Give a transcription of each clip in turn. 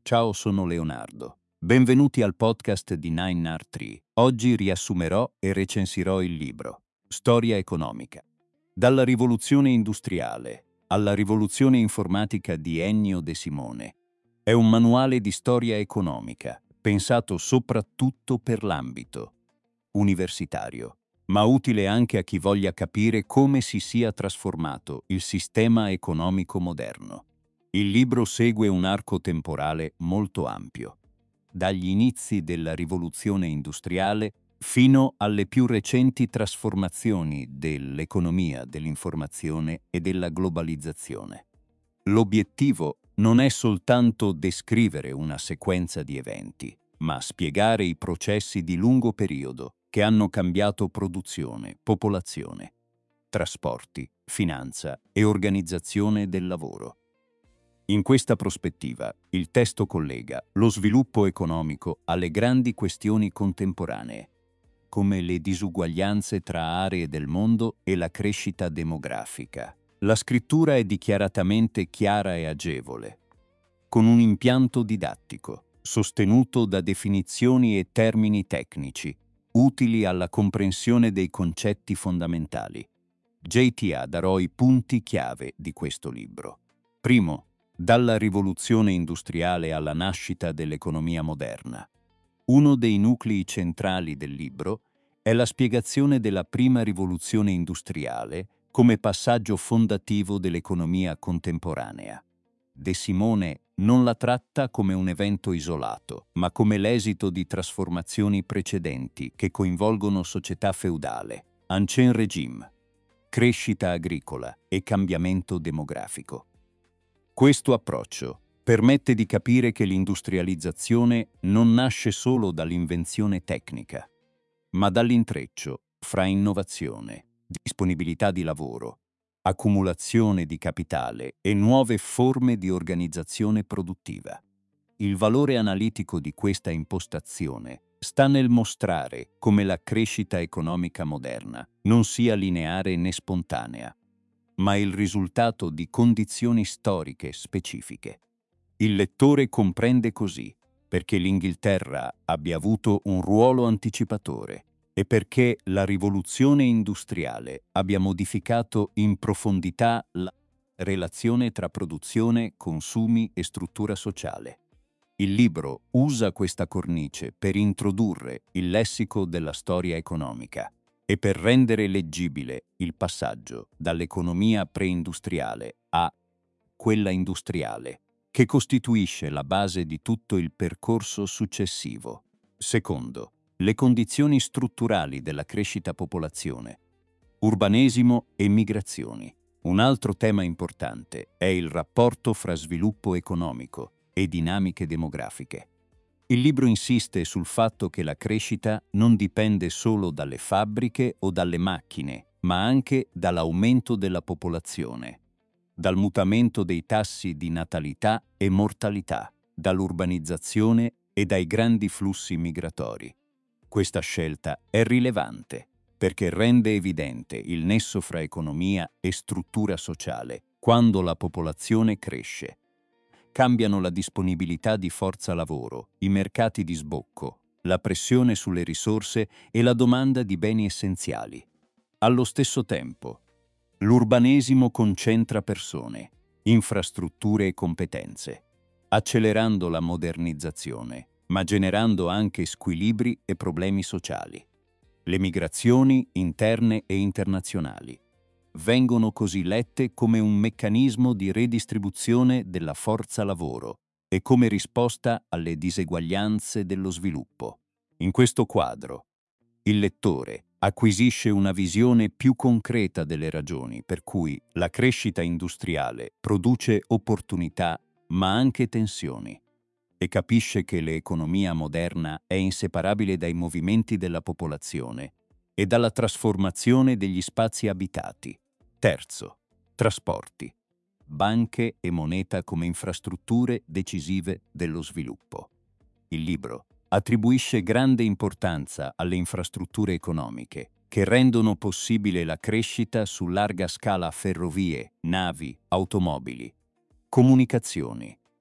Ciao, sono Leonardo. Benvenuti al podcast di 9R3. Oggi riassumerò e recensirò il libro Storia economica. Dalla rivoluzione industriale alla rivoluzione informatica di Ennio De Simone. È un manuale di storia economica, pensato soprattutto per l'ambito universitario, ma utile anche a chi voglia capire come si sia trasformato il sistema economico moderno. Il libro segue un arco temporale molto ampio, dagli inizi della rivoluzione industriale fino alle più recenti trasformazioni dell'economia, dell'informazione e della globalizzazione. L'obiettivo non è soltanto descrivere una sequenza di eventi, ma spiegare i processi di lungo periodo che hanno cambiato produzione, popolazione, trasporti, finanza e organizzazione del lavoro. In questa prospettiva, il testo collega lo sviluppo economico alle grandi questioni contemporanee, come le disuguaglianze tra aree del mondo e la crescita demografica. La scrittura è dichiaratamente chiara e agevole, con un impianto didattico, sostenuto da definizioni e termini tecnici, utili alla comprensione dei concetti fondamentali. JTA darò i punti chiave di questo libro. Primo, dalla rivoluzione industriale alla nascita dell'economia moderna. Uno dei nuclei centrali del libro è la spiegazione della prima rivoluzione industriale come passaggio fondativo dell'economia contemporanea. De Simone non la tratta come un evento isolato, ma come l'esito di trasformazioni precedenti che coinvolgono società feudale, ancien régime, crescita agricola e cambiamento demografico. Questo approccio permette di capire che l'industrializzazione non nasce solo dall'invenzione tecnica, ma dall'intreccio fra innovazione, disponibilità di lavoro, accumulazione di capitale e nuove forme di organizzazione produttiva. Il valore analitico di questa impostazione sta nel mostrare come la crescita economica moderna non sia lineare né spontanea, ma il risultato di condizioni storiche specifiche. Il lettore comprende così perché l'Inghilterra abbia avuto un ruolo anticipatore e perché la rivoluzione industriale abbia modificato in profondità la relazione tra produzione, consumi e struttura sociale. Il libro usa questa cornice per introdurre il lessico della storia economica e per rendere leggibile il passaggio dall'economia preindustriale a quella industriale, che costituisce la base di tutto il percorso successivo. Secondo, le condizioni strutturali della crescita popolazione, urbanesimo e migrazioni. Un altro tema importante è il rapporto fra sviluppo economico e dinamiche demografiche. Il libro insiste sul fatto che la crescita non dipende solo dalle fabbriche o dalle macchine, ma anche dall'aumento della popolazione, dal mutamento dei tassi di natalità e mortalità, dall'urbanizzazione e dai grandi flussi migratori. Questa scelta è rilevante perché rende evidente il nesso fra economia e struttura sociale quando la popolazione cresce. Cambiano la disponibilità di forza lavoro, i mercati di sbocco, la pressione sulle risorse e la domanda di beni essenziali. Allo stesso tempo, l'urbanesimo concentra persone, infrastrutture e competenze, accelerando la modernizzazione, ma generando anche squilibri e problemi sociali. Le migrazioni interne e internazionali vengono così lette come un meccanismo di redistribuzione della forza lavoro e come risposta alle diseguaglianze dello sviluppo. In questo quadro, il lettore acquisisce una visione più concreta delle ragioni per cui la crescita industriale produce opportunità ma anche tensioni e capisce che l'economia moderna è inseparabile dai movimenti della popolazione e dalla trasformazione degli spazi abitati. Terzo, trasporti, banche e moneta come infrastrutture decisive dello sviluppo. Il libro attribuisce grande importanza alle infrastrutture economiche che rendono possibile la crescita su larga scala ferrovie, navi, automobili, comunicazioni,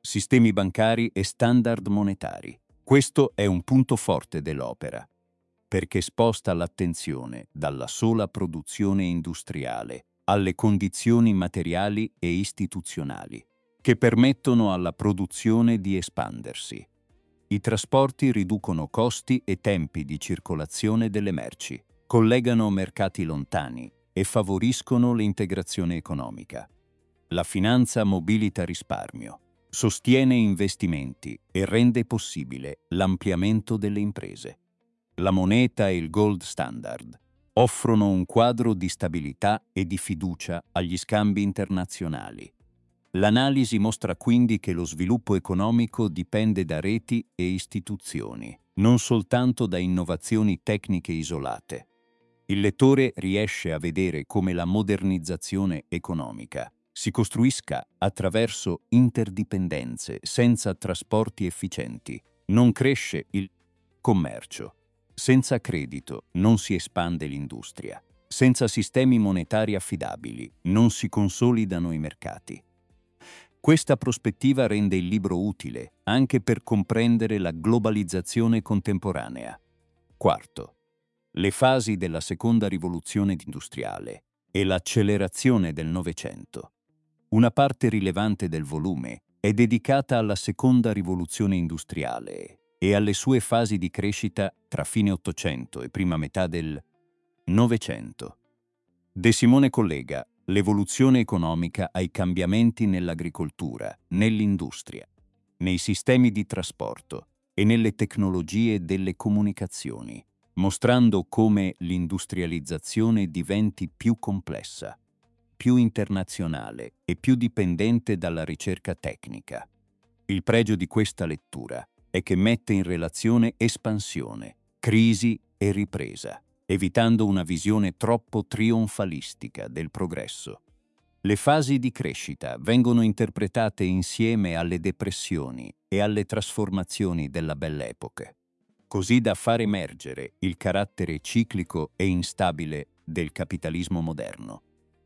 sistemi bancari e standard monetari. Questo è un punto forte dell'opera, perché sposta l'attenzione dalla sola produzione industriale alle condizioni materiali e istituzionali, che permettono alla produzione di espandersi. I trasporti riducono costi e tempi di circolazione delle merci, collegano mercati lontani e favoriscono l'integrazione economica. La finanza mobilita risparmio, sostiene investimenti e rende possibile l'ampliamento delle imprese. La moneta e il gold standard offrono un quadro di stabilità e di fiducia agli scambi internazionali. L'analisi mostra quindi che lo sviluppo economico dipende da reti e istituzioni, non soltanto da innovazioni tecniche isolate. Il lettore riesce a vedere come la modernizzazione economica si costruisca attraverso interdipendenze senza trasporti efficienti. Non cresce il commercio. Senza credito non si espande l'industria. Senza sistemi monetari affidabili non si consolidano i mercati. Questa prospettiva rende il libro utile anche per comprendere la globalizzazione contemporanea. Quarto, le fasi della seconda rivoluzione industriale e l'accelerazione del Novecento. Una parte rilevante del volume è dedicata alla seconda rivoluzione industriale e alle sue fasi di crescita tra fine Ottocento e prima metà del Novecento. De Simone collega l'evoluzione economica ai cambiamenti nell'agricoltura, nell'industria, nei sistemi di trasporto e nelle tecnologie delle comunicazioni, mostrando come l'industrializzazione diventi più complessa, più internazionale e più dipendente dalla ricerca tecnica. Il pregio di questa lettura è che mette in relazione espansione, crisi e ripresa, evitando una visione troppo trionfalistica del progresso. Le fasi di crescita vengono interpretate insieme alle depressioni e alle trasformazioni della Belle Époque, così da far emergere il carattere ciclico e instabile del capitalismo moderno.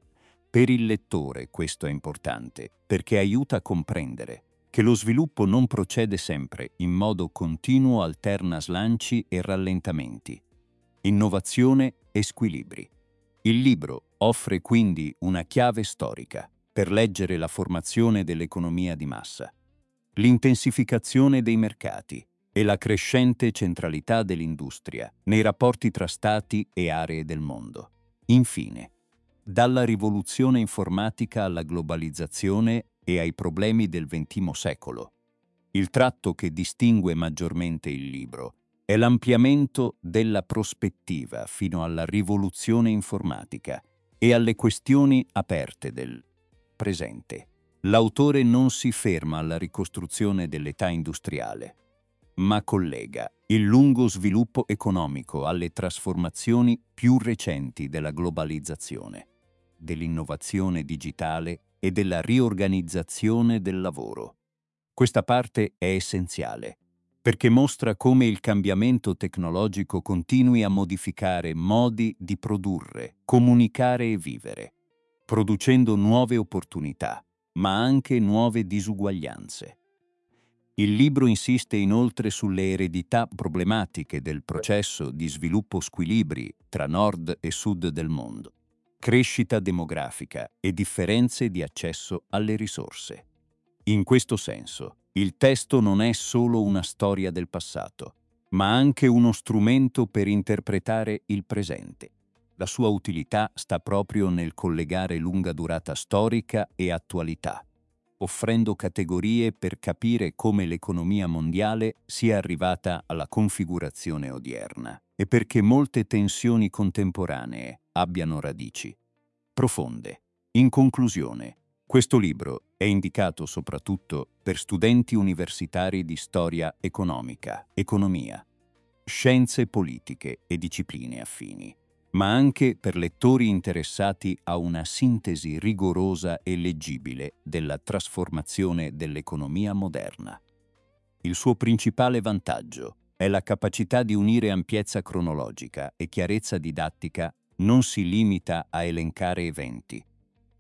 Per il lettore questo è importante perché aiuta a comprendere che lo sviluppo non procede sempre in modo continuo, alterna slanci e rallentamenti, innovazione e squilibri. Il libro offre quindi una chiave storica per leggere la formazione dell'economia di massa, l'intensificazione dei mercati e la crescente centralità dell'industria nei rapporti tra stati e aree del mondo. Infine, dalla rivoluzione informatica alla globalizzazione e ai problemi del XX secolo, il tratto che distingue maggiormente il libro è l'ampliamento della prospettiva fino alla rivoluzione informatica e alle questioni aperte del presente. L'autore non si ferma alla ricostruzione dell'età industriale, ma collega il lungo sviluppo economico alle trasformazioni più recenti della globalizzazione, dell'innovazione digitale e della riorganizzazione del lavoro. Questa parte è essenziale, perché mostra come il cambiamento tecnologico continui a modificare modi di produrre, comunicare e vivere, producendo nuove opportunità, ma anche nuove disuguaglianze. Il libro insiste inoltre sulle eredità problematiche del processo di sviluppo squilibri tra nord e sud del mondo, crescita demografica e differenze di accesso alle risorse. In questo senso, il testo non è solo una storia del passato, ma anche uno strumento per interpretare il presente. La sua utilità sta proprio nel collegare lunga durata storica e attualità, offrendo categorie per capire come l'economia mondiale sia arrivata alla configurazione odierna e perché molte tensioni contemporanee abbiano radici profonde. In conclusione, questo libro è indicato soprattutto per studenti universitari di storia economica, economia, scienze politiche e discipline affini, ma anche per lettori interessati a una sintesi rigorosa e leggibile della trasformazione dell'economia moderna. Il suo principale vantaggio è la capacità di unire ampiezza cronologica e chiarezza didattica. Non si limita a elencare eventi,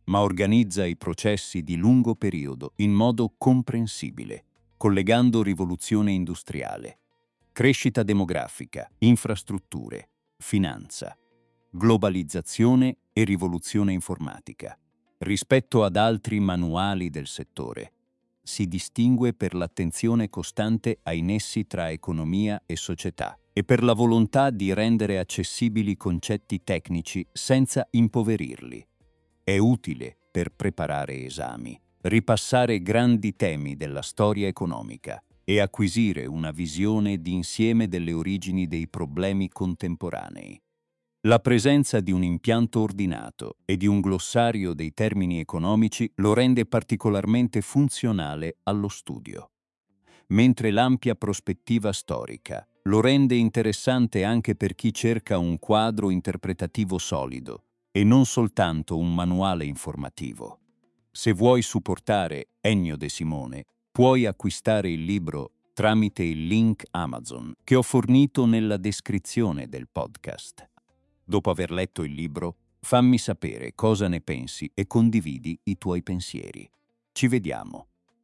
ma organizza i processi di lungo periodo in modo comprensibile, collegando rivoluzione industriale, crescita demografica, infrastrutture, finanza, globalizzazione e rivoluzione informatica. Rispetto ad altri manuali del settore, si distingue per l'attenzione costante ai nessi tra economia e società e per la volontà di rendere accessibili concetti tecnici senza impoverirli. È utile per preparare esami, ripassare grandi temi della storia economica e acquisire una visione d'insieme delle origini dei problemi contemporanei. La presenza di un impianto ordinato e di un glossario dei termini economici lo rende particolarmente funzionale allo studio, mentre l'ampia prospettiva storica lo rende interessante anche per chi cerca un quadro interpretativo solido e non soltanto un manuale informativo. Se vuoi supportare Ennio De Simone, puoi acquistare il libro tramite il link Amazon che ho fornito nella descrizione del podcast. Dopo aver letto il libro, fammi sapere cosa ne pensi e condividi i tuoi pensieri. Ci vediamo.